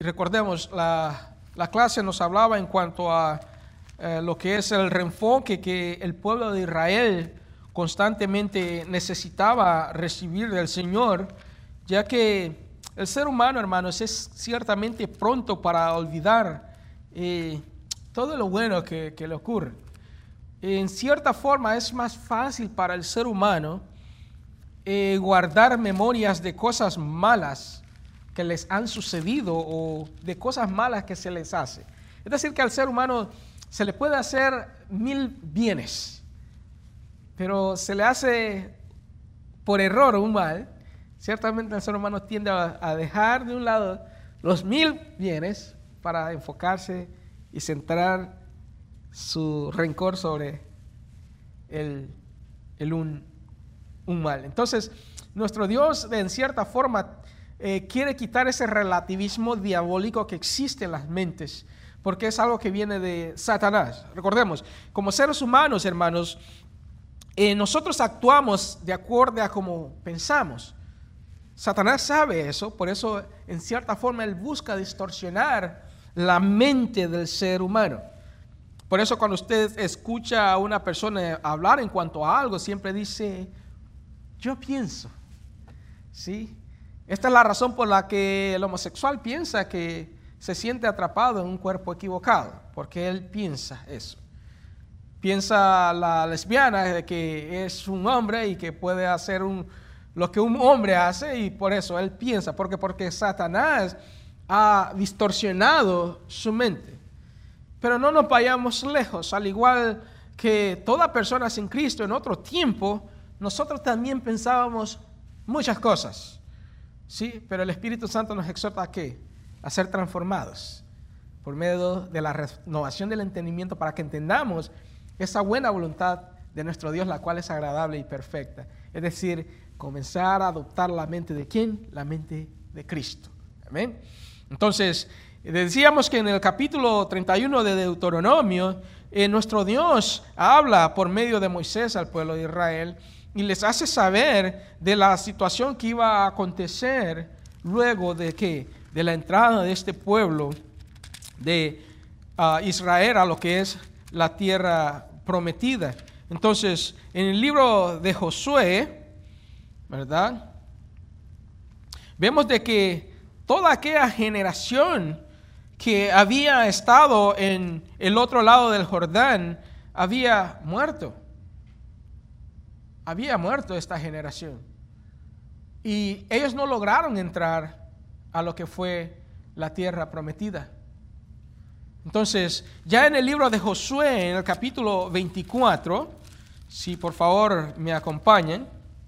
recordemos, la clase nos hablaba en cuanto a lo que es el reenfoque que el pueblo de Israel constantemente necesitaba recibir del Señor, ya que el ser humano, hermanos, es ciertamente pronto para olvidar todo lo bueno que le ocurre. En cierta forma es más fácil para el ser humano guardar memorias de cosas malas que les han sucedido o de cosas malas que se les hace. Es decir, que al ser humano se le puede hacer 1000 bienes, pero se le hace por error un mal. Ciertamente el ser humano tiende a dejar de un lado los 1000 bienes para enfocarse y centrar su rencor sobre un mal. Entonces, nuestro Dios, en cierta forma, quiere quitar ese relativismo diabólico que existe en las mentes, porque es algo que viene de Satanás. Recordemos, como seres humanos, hermanos, nosotros actuamos de acuerdo a cómo pensamos. Satanás sabe eso, por eso, en cierta forma, él busca distorsionar la mente del ser humano. Por eso cuando usted escucha a una persona hablar en cuanto a algo, siempre dice, yo pienso, ¿sí? Esta es la razón por la que el homosexual piensa que se siente atrapado en un cuerpo equivocado, porque él piensa eso. Piensa la lesbiana de que es un hombre y que puede hacer lo que un hombre hace, y por eso él piensa, porque Satanás ha distorsionado su mente. Pero no nos vayamos lejos, al igual que toda persona sin Cristo en otro tiempo, nosotros también pensábamos muchas cosas, ¿sí? Pero el Espíritu Santo nos exhorta ¿a qué? A ser transformados por medio de la renovación del entendimiento para que entendamos esa buena voluntad de nuestro Dios, la cual es agradable y perfecta. Es decir, comenzar a adoptar la mente de ¿quién? La mente de Cristo. Amén. Entonces, decíamos que en el capítulo 31 de Deuteronomio, nuestro Dios habla por medio de Moisés al pueblo de Israel y les hace saber de la situación que iba a acontecer luego de ¿qué? De la entrada de este pueblo de Israel a lo que es la tierra prometida. Entonces, en el libro de Josué, ¿verdad? Vemos de que toda aquella generación que había estado en el otro lado del Jordán había muerto. Había muerto esta generación. Y ellos no lograron entrar a lo que fue la tierra prometida. Entonces, ya en el libro de Josué, en el capítulo 24, si por favor me acompañan.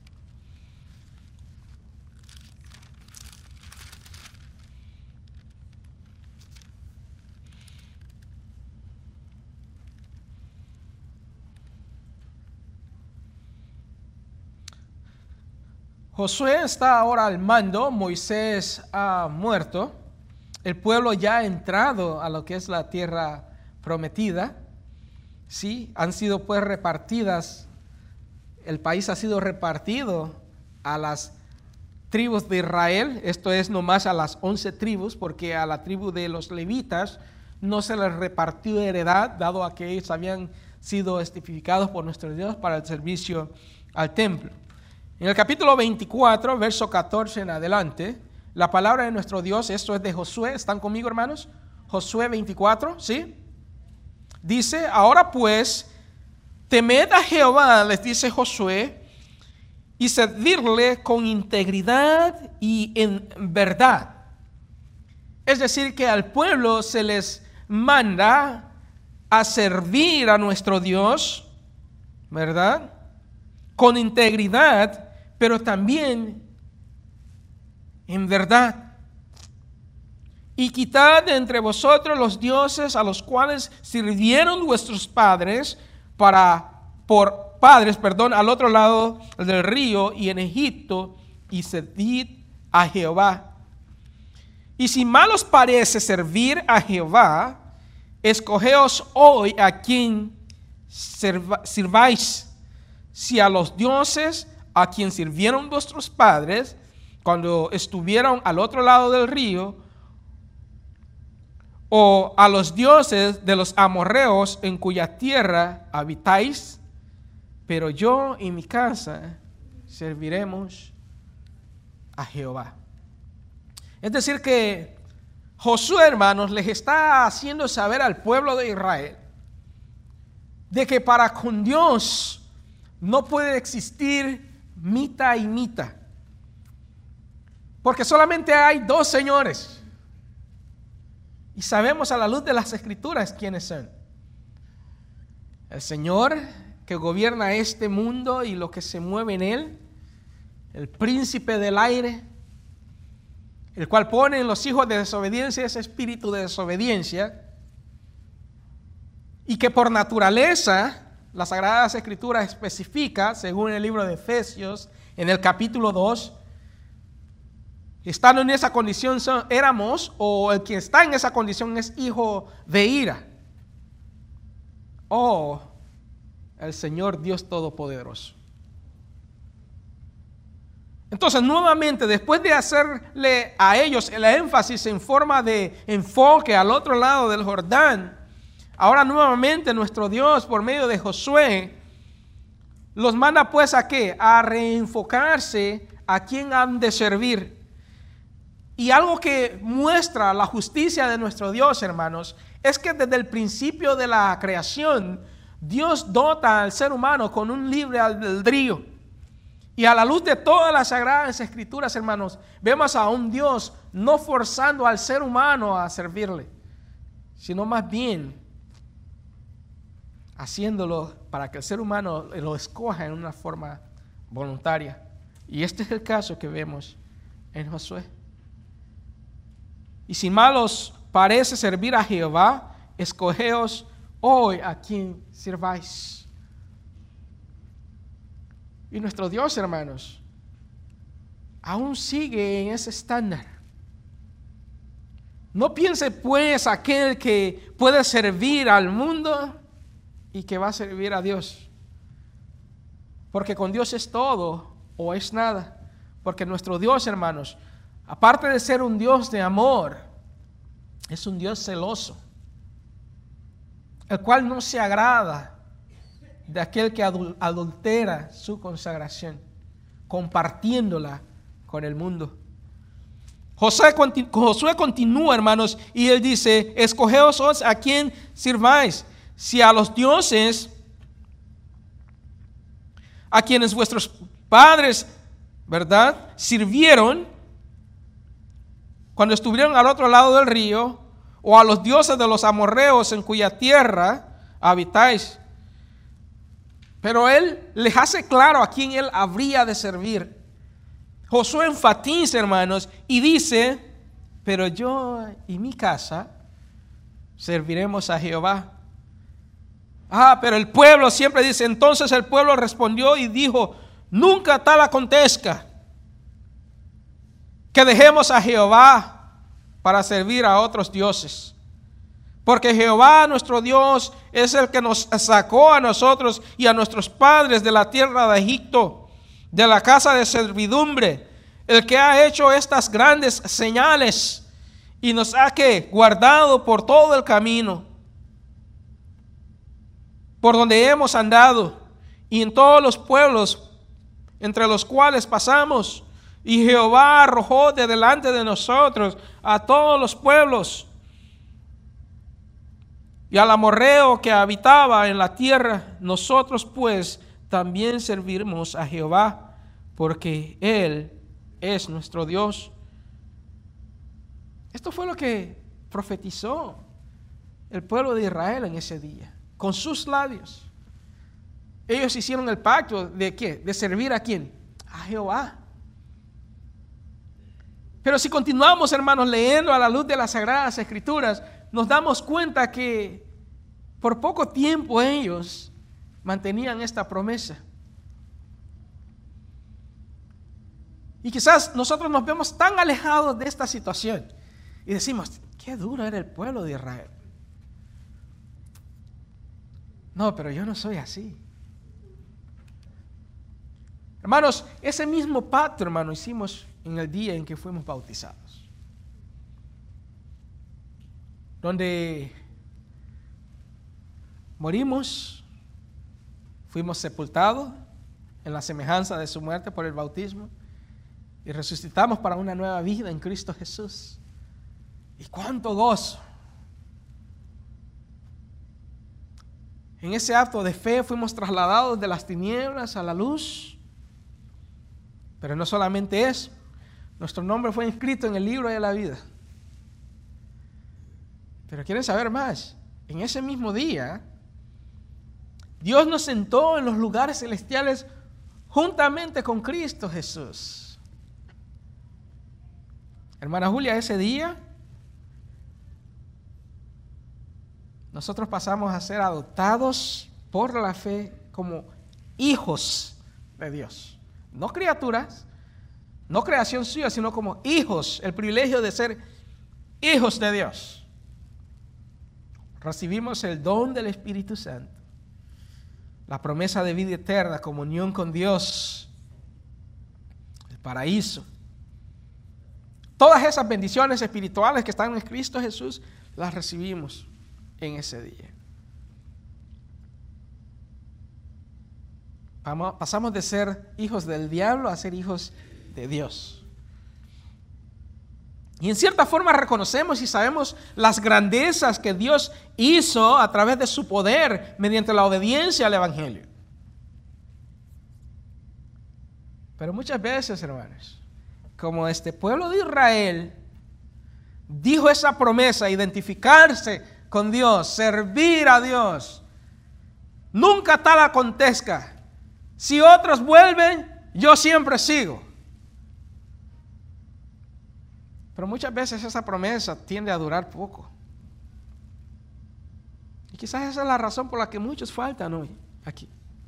Josué está ahora al mando, Moisés ha muerto, el pueblo ya ha entrado a lo que es la tierra prometida, ¿sí? Han sido pues repartidas, el país ha sido repartido a las tribus de Israel, esto es nomás a las 11 tribus, porque a la tribu de los levitas no se les repartió heredad, dado a que ellos habían sido estificados por nuestro Dios para el servicio al templo. En el capítulo 24, verso 14 en adelante, la palabra de nuestro Dios, esto es de Josué, ¿están conmigo, hermanos? Josué 24, ¿sí? Dice, ahora pues, temed a Jehová, les dice Josué, y servirle con integridad y en verdad. Es decir, que al pueblo se les manda a servir a nuestro Dios, ¿verdad? Con integridad, pero también en verdad. Y quitad de entre vosotros los dioses a los cuales sirvieron vuestros padres al otro lado del río y en Egipto, y servid a Jehová. Y si mal os parece servir a Jehová, escogeos hoy a quien sirváis, si a los dioses a quien sirvieron vuestros padres cuando estuvieron al otro lado del río, o a los dioses de los amorreos en cuya tierra habitáis, pero yo y mi casa serviremos a Jehová. Es decir que Josué, hermanos, les está haciendo saber al pueblo de Israel de que para con Dios no puede existir mitad y mitad, porque solamente hay dos señores. Y sabemos a la luz de las Escrituras quiénes son. El Señor que gobierna este mundo y lo que se mueve en él, el príncipe del aire, el cual pone en los hijos de desobediencia ese espíritu de desobediencia, y que por naturaleza las Sagradas Escrituras especifica, según el libro de Efesios, en el capítulo 2, estando en esa condición éramos, o el que está en esa condición es hijo de ira, o el Señor Dios Todopoderoso. Entonces, nuevamente, después de hacerle a ellos el énfasis en forma de enfoque al otro lado del Jordán, ahora nuevamente nuestro Dios, por medio de Josué, los manda pues ¿a qué? A reenfocarse a quién han de servir. Y algo que muestra la justicia de nuestro Dios, hermanos, es que desde el principio de la creación, Dios dota al ser humano con un libre albedrío. Y a la luz de todas las Sagradas Escrituras, hermanos, vemos a un Dios no forzando al ser humano a servirle, sino más bien haciéndolo para que el ser humano lo escoja en una forma voluntaria. Y este es el caso que vemos en Josué. Y si mal os parece servir a Jehová, escogeos hoy a quien sirváis. Y nuestro Dios, hermanos, aún sigue en ese estándar. No piense pues aquel que puede servir al mundo y que va a servir a Dios. Porque con Dios es todo o es nada. Porque nuestro Dios, hermanos, aparte de ser un Dios de amor, es un Dios celoso, el cual no se agrada de aquel que adultera su consagración, compartiéndola con el mundo. Josué continúa, hermanos, y él dice, escogeos a quien sirváis, si a los dioses a quienes vuestros padres, ¿verdad?, sirvieron cuando estuvieron al otro lado del río, o a los dioses de los amorreos en cuya tierra habitáis. Pero él les hace claro a quién él habría de servir. Josué enfatiza, hermanos, y dice, pero yo y mi casa serviremos a Jehová. Pero el pueblo siempre dice, entonces el pueblo respondió y dijo, nunca tal acontezca que dejemos a Jehová para servir a otros dioses. Porque Jehová nuestro Dios es el que nos sacó a nosotros y a nuestros padres de la tierra de Egipto, de la casa de servidumbre, el que ha hecho estas grandes señales y nos ha guardado por todo el camino por donde hemos andado y en todos los pueblos entre los cuales pasamos. Y Jehová arrojó de delante de nosotros a todos los pueblos y al amorreo que habitaba en la tierra. Nosotros pues también serviremos a Jehová, porque Él es nuestro Dios. Esto fue lo que profetizó el pueblo de Israel en ese día, con sus labios. Ellos hicieron el pacto ¿de qué? De servir a quién, a Jehová. Pero si continuamos, hermanos, leyendo a la luz de las Sagradas Escrituras, nos damos cuenta que por poco tiempo ellos mantenían esta promesa. Y quizás nosotros nos vemos tan alejados de esta situación y decimos, qué duro era el pueblo de Israel. No, pero yo no soy así. Hermanos, ese mismo pacto, hermano, hicimos en el día en que fuimos bautizados. donde morimos, fuimos sepultados en la semejanza de su muerte por el bautismo y resucitamos para una nueva vida en Cristo Jesús. Y cuánto gozo. En ese acto de fe fuimos trasladados de las tinieblas a la luz. Pero no solamente eso, nuestro nombre fue inscrito en el libro de la vida. Pero quieren saber más. En ese mismo día, Dios nos sentó en los lugares celestiales juntamente con Cristo Jesús. Hermana Julia, ese día nosotros pasamos a ser adoptados por la fe como hijos de Dios. No criaturas, no creación suya, sino como hijos, el privilegio de ser hijos de Dios. Recibimos el don del Espíritu Santo, la promesa de vida eterna, comunión con Dios, el paraíso. Todas esas bendiciones espirituales que están en Cristo Jesús, las recibimos en ese día. Pasamos de ser hijos del diablo a ser hijos de Dios. Y en cierta forma reconocemos y sabemos las grandezas que Dios hizo a través de su poder mediante la obediencia al Evangelio. Pero muchas veces, hermanos, como este pueblo de Israel dijo esa promesa, identificarse con Dios, servir a Dios, nunca tal acontezca. Si otros vuelven, yo siempre sigo. Pero muchas veces esa promesa tiende a durar poco. Y quizás esa es la razón por la que muchos faltan hoy aquí.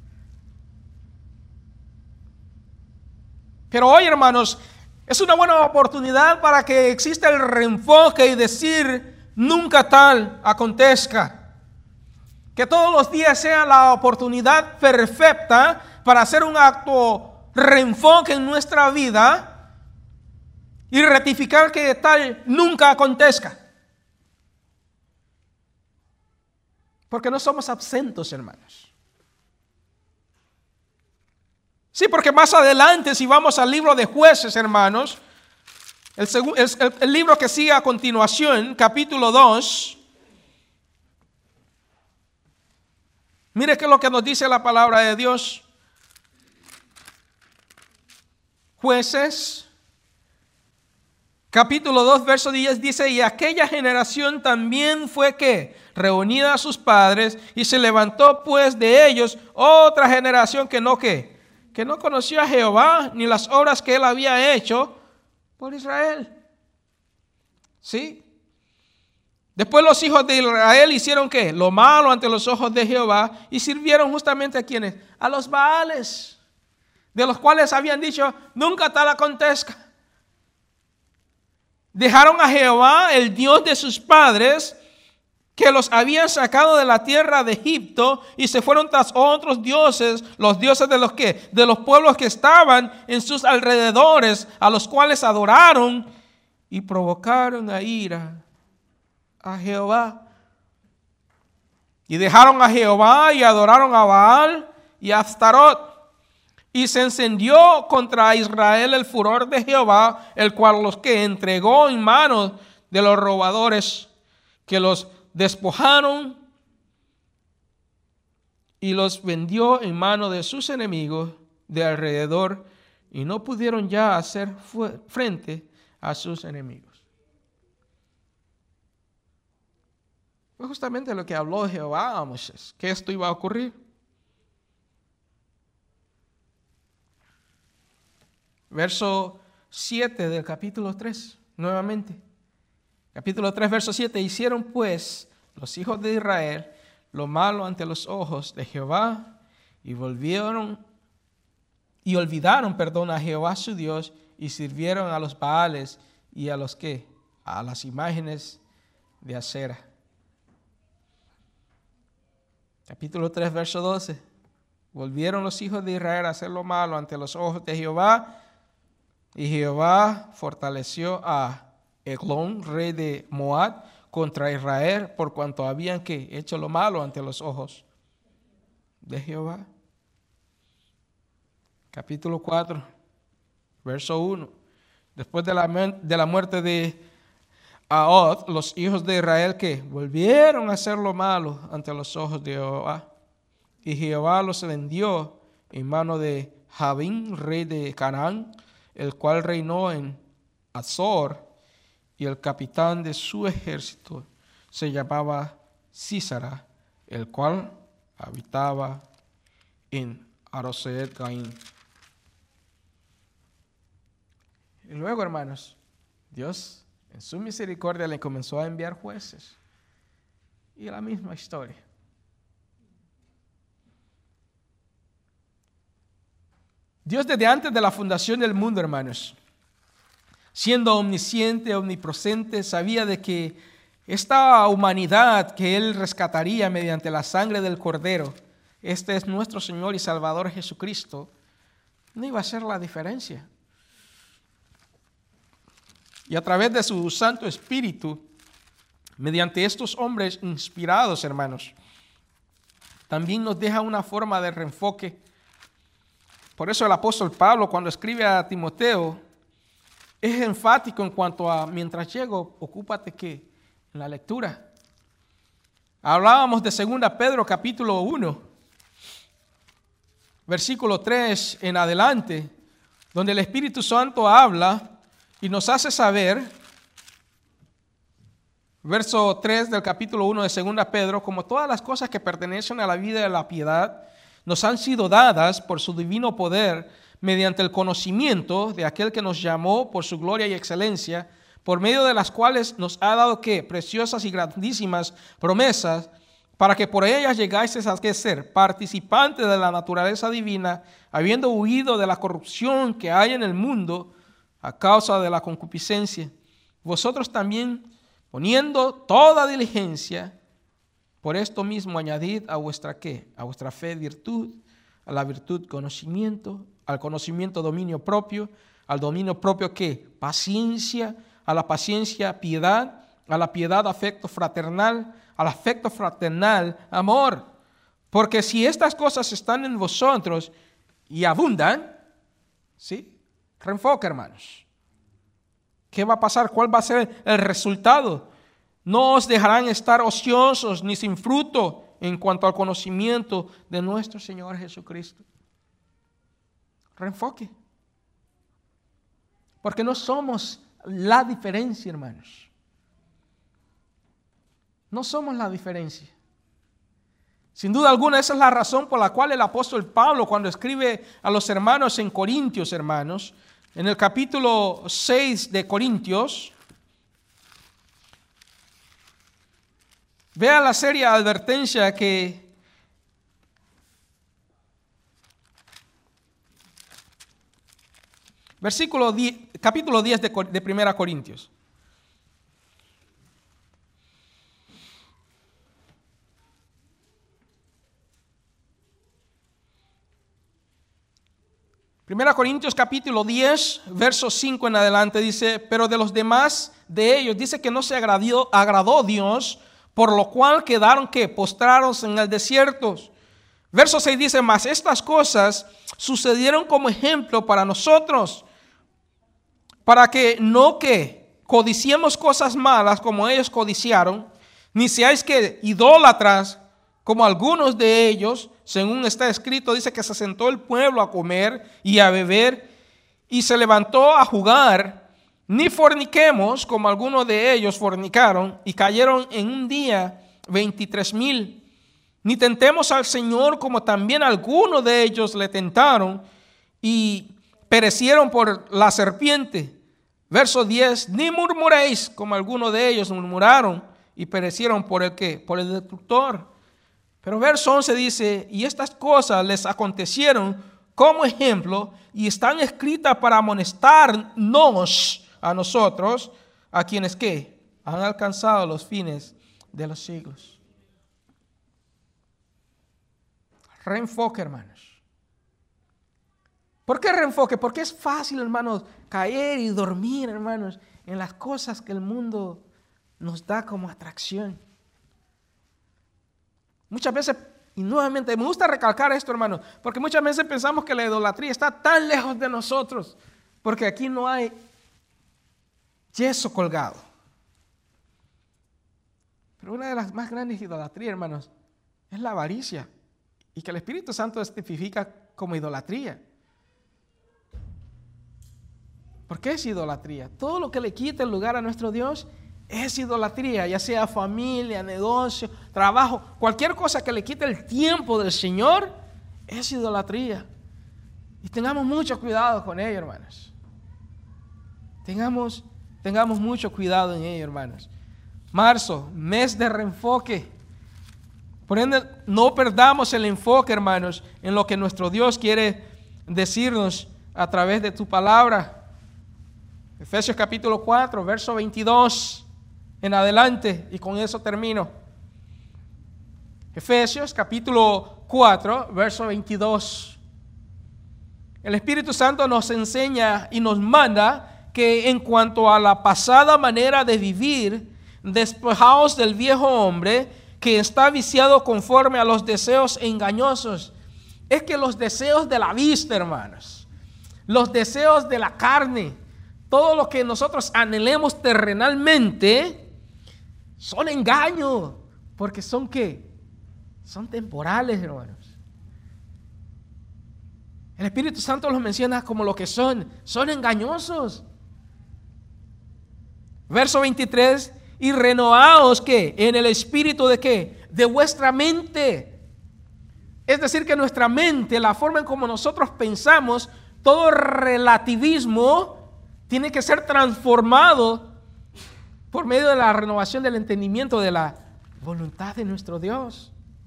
Pero hoy, hermanos, es una buena oportunidad para que exista el reenfoque y decir, nunca tal acontezca. Que todos los días sea la oportunidad perfecta para hacer un acto reenfoque en nuestra vida y rectificar que tal nunca acontezca. Porque no somos absentos, hermanos. Sí, porque más adelante, si vamos al libro de Jueces, hermanos, el libro que sigue a continuación, capítulo 2, mire qué es lo que nos dice la palabra de Dios. Jueces, capítulo 2, verso 10 dice, y aquella generación también fue que reunida a sus padres, y se levantó pues de ellos otra generación que no conoció a Jehová, ni las obras que él había hecho por Israel. ¿Sí? Después los hijos de Israel hicieron ¿qué? Lo malo ante los ojos de Jehová, y sirvieron justamente a quienes, a los Baales, de los cuales habían dicho, nunca tal acontezca. Dejaron a Jehová, el Dios de sus padres, que los habían sacado de la tierra de Egipto, y se fueron tras otros dioses, los dioses de los que, de los pueblos que estaban en sus alrededores, a los cuales adoraron y provocaron a ira a Jehová. Y dejaron a Jehová y adoraron a Baal y a Astarot. Y se encendió contra Israel el furor de Jehová, el cual los que entregó en manos de los robadores, que los despojaron y los vendió en manos de sus enemigos de alrededor, y no pudieron ya hacer frente a sus enemigos. Fue justamente lo que habló Jehová a Moisés, que esto iba a ocurrir. Verso 7 del capítulo 3, nuevamente. Capítulo 3, verso 7. Hicieron pues los hijos de Israel lo malo ante los ojos de Jehová, y olvidaron a Jehová su Dios, y sirvieron a los Baales y a los que, a las imágenes de Acera. Capítulo 3, verso 12. Volvieron los hijos de Israel a hacer lo malo ante los ojos de Jehová, y Jehová fortaleció a Eglón, rey de Moab, contra Israel por cuanto habían hecho lo malo ante los ojos de Jehová. Capítulo 4, verso 1. Después de la muerte de Ahod, los hijos de Israel volvieron a hacer lo malo ante los ojos de Jehová. Y Jehová los vendió en mano de Jabín, rey de Canaán, el cual reinó en Azor, y el capitán de su ejército se llamaba Sísara, el cual habitaba en Aroset Gaim. Y luego, hermanos, Dios en su misericordia le comenzó a enviar jueces. Y la misma historia. Dios desde antes de la fundación del mundo, hermanos, siendo omnisciente, omnipresente, sabía de que esta humanidad que Él rescataría mediante la sangre del Cordero, este es nuestro Señor y Salvador Jesucristo, no iba a ser la diferencia. Y a través de su Santo Espíritu, mediante estos hombres inspirados, hermanos, también nos deja una forma de reenfoque. Por eso el apóstol Pablo, cuando escribe a Timoteo, es enfático en cuanto a, mientras llego, ocúpate en la lectura. Hablábamos de 2 Pedro capítulo 1, versículo 3 en adelante, donde el Espíritu Santo habla y nos hace saber, verso 3 del capítulo 1 de 2 Pedro, como todas las cosas que pertenecen a la vida de la piedad, nos han sido dadas por su divino poder, mediante el conocimiento de aquel que nos llamó por su gloria y excelencia, por medio de las cuales nos ha dado preciosas y grandísimas promesas, para que por ellas llegáis a ser participantes de la naturaleza divina, habiendo huido de la corrupción que hay en el mundo a causa de la concupiscencia. Vosotros también, poniendo toda diligencia, por esto mismo añadid a vuestra a vuestra fe virtud, a la virtud conocimiento, al conocimiento dominio propio, al dominio propio paciencia, a la paciencia piedad, a la piedad afecto fraternal, al afecto fraternal amor. Porque si estas cosas están en vosotros y abundan, ¿sí? Reenfoque, hermanos. ¿Qué va a pasar? ¿Cuál va a ser el resultado? No os dejarán estar ociosos ni sin fruto en cuanto al conocimiento de nuestro Señor Jesucristo. Reenfoque. Porque no somos la diferencia, hermanos. No somos la diferencia. Sin duda alguna, esa es la razón por la cual el apóstol Pablo, cuando escribe a los hermanos en Corintios, hermanos, en el capítulo 6 de Corintios, vea la seria advertencia capítulo 10 de 1 Corintios. Primera Corintios capítulo 10, verso 5 en adelante dice, pero de los demás de ellos dice que no se agradó Dios, por lo cual quedaron postrados en el desierto. Verso 6 dice, mas estas cosas sucedieron como ejemplo para nosotros, para que no codiciemos cosas malas como ellos codiciaron, ni seáis idólatras como algunos de ellos. Según está escrito, dice que se sentó el pueblo a comer y a beber y se levantó a jugar. Ni forniquemos como algunos de ellos fornicaron y cayeron en un día 23,000. Ni tentemos al Señor como también algunos de ellos le tentaron y perecieron por la serpiente. Verso 10, ni murmuréis como algunos de ellos murmuraron y perecieron por el destructor. Pero verso 11 dice, y estas cosas les acontecieron como ejemplo y están escritas para amonestarnos a nosotros, a quienes han alcanzado los fines de los siglos. Reenfoque, hermanos. ¿Por qué reenfoque? Porque es fácil, hermanos, caer y dormir, hermanos, en las cosas que el mundo nos da como atracción. Muchas veces, y nuevamente me gusta recalcar esto, hermanos, porque muchas veces pensamos que la idolatría está tan lejos de nosotros, porque aquí no hay yeso colgado. Pero una de las más grandes idolatrías, hermanos, es la avaricia, y que el Espíritu Santo tipifica como idolatría. ¿Por qué es idolatría? Todo lo que le quita el lugar a nuestro Dios es idolatría, ya sea familia, negocio, trabajo, cualquier cosa que le quite el tiempo del Señor es idolatría. Y tengamos mucho cuidado con ello, hermanos. Tengamos mucho cuidado en ello, hermanos. Marzo, mes de reenfoque. Por ende, no perdamos el enfoque, hermanos, en lo que nuestro Dios quiere decirnos a través de tu palabra. Efesios capítulo 4, verso 22 en adelante, y con eso termino. Efesios capítulo 4, verso 22. El Espíritu Santo nos enseña y nos manda que en cuanto a la pasada manera de vivir, despojaos del viejo hombre que está viciado conforme a los deseos engañosos. Es que los deseos de la vista, hermanos, los deseos de la carne, todo lo que nosotros anhelemos terrenalmente, son engaños, porque son ¿qué? Son temporales, hermanos. El Espíritu Santo los menciona como lo que son engañosos. Verso 23, y renovaos ¿qué? En el espíritu de ¿qué? De vuestra mente. Es decir, que nuestra mente, la forma en como nosotros pensamos, todo relativismo tiene que ser transformado por medio de la renovación del entendimiento de la voluntad de nuestro Dios.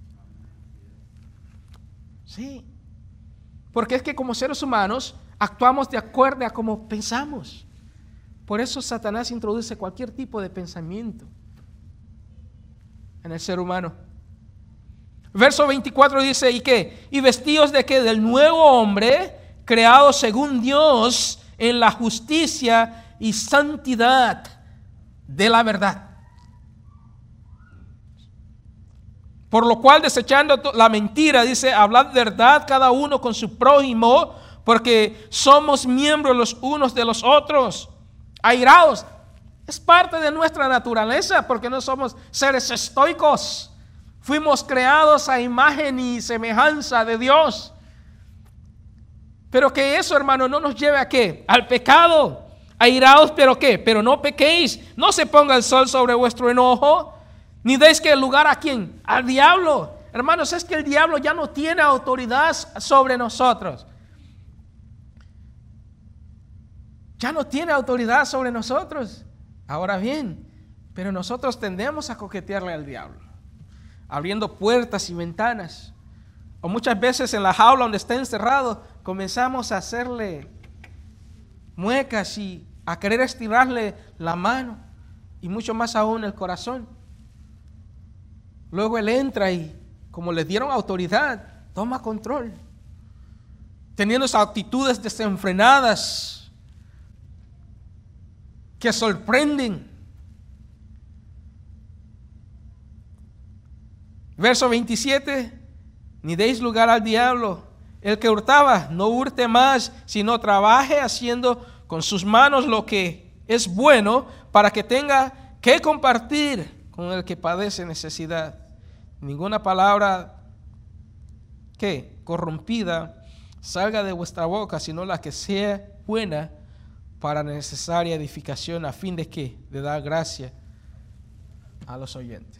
Sí, porque es que como seres humanos actuamos de acuerdo a cómo pensamos. Por eso Satanás introduce cualquier tipo de pensamiento en el ser humano. Verso 24 dice, ¿y qué? Y vestidos de qué? Del nuevo hombre, creado según Dios en la justicia y santidad de la verdad. Por lo cual, desechando la mentira, dice, hablad verdad cada uno con su prójimo, porque somos miembros los unos de los otros. Airaos, es parte de nuestra naturaleza, porque no somos seres estoicos. Fuimos creados a imagen y semejanza de Dios. Pero que eso, hermano, no nos lleve a ¿qué? Al pecado. Airaos, pero ¿qué? Pero no pequéis. No se ponga el sol sobre vuestro enojo, ni deis que lugar a ¿quién? Al diablo. Hermanos, es que el diablo ya no tiene autoridad sobre nosotros. Ya no tiene autoridad sobre nosotros. Ahora bien, pero nosotros tendemos a coquetearle al diablo, abriendo puertas y ventanas. O muchas veces en la jaula donde está encerrado, comenzamos a hacerle muecas y a querer estirarle la mano y mucho más aún el corazón. Luego él entra y, como le dieron autoridad, toma control, teniendo esas actitudes desenfrenadas que sorprenden. Verso 27, ni deis lugar al diablo. El que hurtaba, no hurte más, sino trabaje haciendo con sus manos lo que es bueno, para que tenga que compartir con el que padece necesidad. Ninguna palabra que corrompida salga de vuestra boca, sino la que sea buena para necesaria edificación, a fin de que de dar gracia a los oyentes.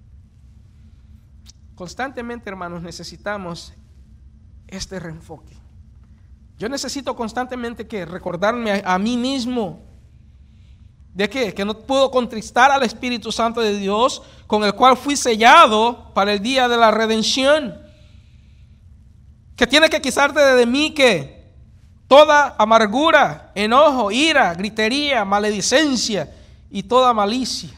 Constantemente, hermanos, necesitamos este reenfoque. Yo necesito constantemente que recordarme a mí mismo de que no puedo contristar al Espíritu Santo de Dios, con el cual fui sellado para el día de la redención, que tiene que quitarte de mí que toda amargura, enojo, ira, gritería, maledicencia y toda malicia.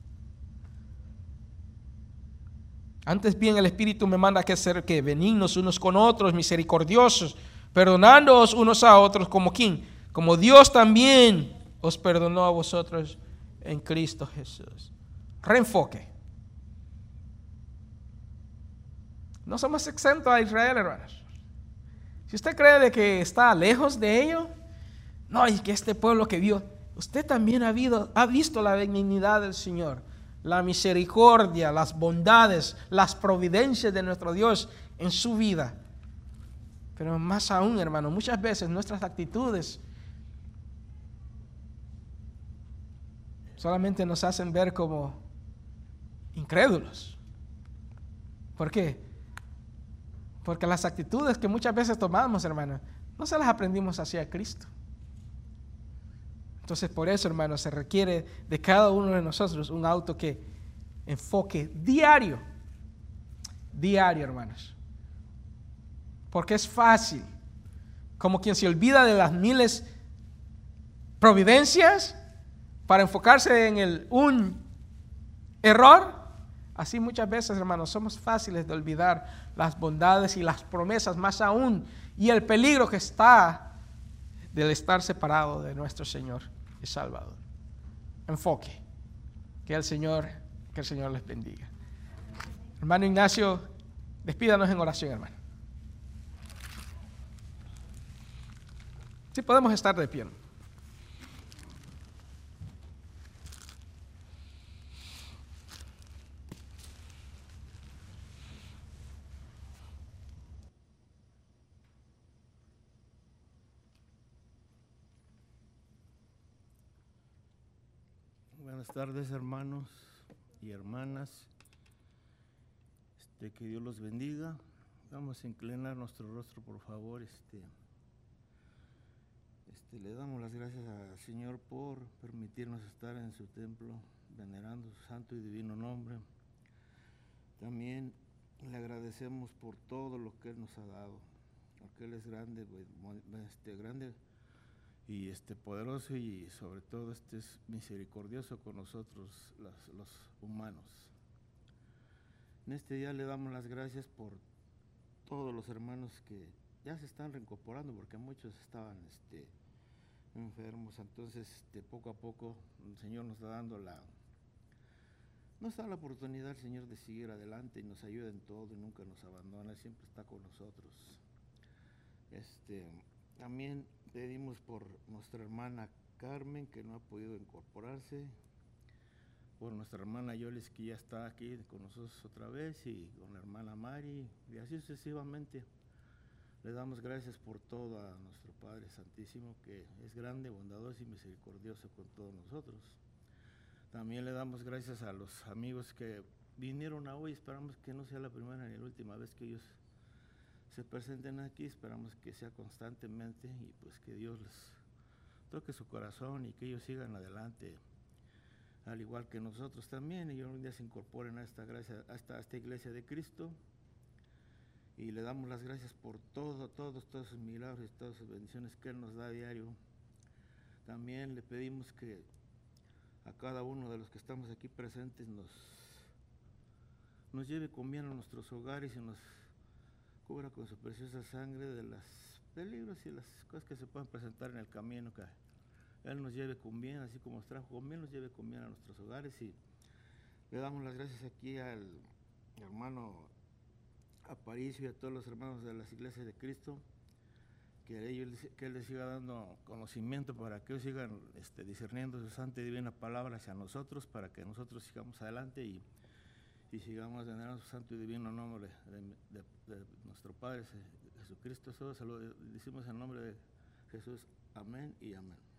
Antes bien, el Espíritu me manda que ser que benignos unos con otros, misericordiosos, perdonándoos unos a otros, como ¿quién? Como Dios también os perdonó a vosotros en Cristo Jesús. Reenfoque. No somos exentos a Israel, hermanos. Si usted cree de que está lejos de ello, no, y que este pueblo que vio, usted también ha visto la benignidad del Señor, la misericordia, las bondades, las providencias de nuestro Dios en su vida. Pero más aún, hermano, muchas veces nuestras actitudes solamente nos hacen ver como incrédulos. ¿Por qué? Porque las actitudes que muchas veces tomamos, hermano, no se las aprendimos hacia Cristo. Entonces, por eso, hermano, se requiere de cada uno de nosotros un enfoque diario, hermanos. Porque es fácil, como quien se olvida de las miles providencias para enfocarse en un error. Así muchas veces, hermanos, somos fáciles de olvidar las bondades y las promesas, más aún, y el peligro que está del estar separado de nuestro Señor y Salvador. Enfoque. Que el Señor les bendiga. Hermano Ignacio, despídanos en oración, hermano. Sí, podemos estar de pie. Buenas tardes, hermanos y hermanas. Que Dios los bendiga. Vamos a inclinar nuestro rostro, por favor. Le damos las gracias al Señor por permitirnos estar en su templo, venerando su santo y divino nombre. También le agradecemos por todo lo que Él nos ha dado, porque Él es grande, grande y poderoso, y sobre todo es misericordioso con nosotros, los humanos. En este día le damos las gracias por todos los hermanos que ya se están reincorporando, porque muchos estaban enfermos. Entonces poco a poco el Señor nos da la oportunidad, el Señor, de seguir adelante, y nos ayuda en todo y nunca nos abandona, siempre está con nosotros. También pedimos por nuestra hermana Carmen, que no ha podido incorporarse, por nuestra hermana Yolis, que ya está aquí con nosotros otra vez, y con la hermana Mari, y así sucesivamente. Le damos gracias por todo a nuestro Padre Santísimo, que es grande, bondadoso y misericordioso con todos nosotros. También le damos gracias a los amigos que vinieron a hoy. Esperamos que no sea la primera ni la última vez que ellos se presenten aquí. Esperamos que sea constantemente, y pues que Dios les toque su corazón y que ellos sigan adelante, al igual que nosotros también, y un día se incorporen a esta iglesia de Cristo. Y le damos las gracias por todos sus milagros y todas sus bendiciones que Él nos da a diario. También le pedimos que a cada uno de los que estamos aquí presentes nos lleve con bien a nuestros hogares, y nos cubra con su preciosa sangre de los peligros y las cosas que se puedan presentar en el camino. Que Él nos lleve con bien, así como nos trajo con bien, nos lleve con bien a nuestros hogares. Y le damos las gracias aquí al hermano Aparicio y a todos los hermanos de las iglesias de Cristo, que Él les siga dando conocimiento para que ellos sigan discerniendo su santa y divina palabra hacia nosotros, para que nosotros sigamos adelante y sigamos venerando su santo y divino nombre de nuestro Padre Jesucristo. Todo se lo decimos en nombre de Jesús. Amén y amén.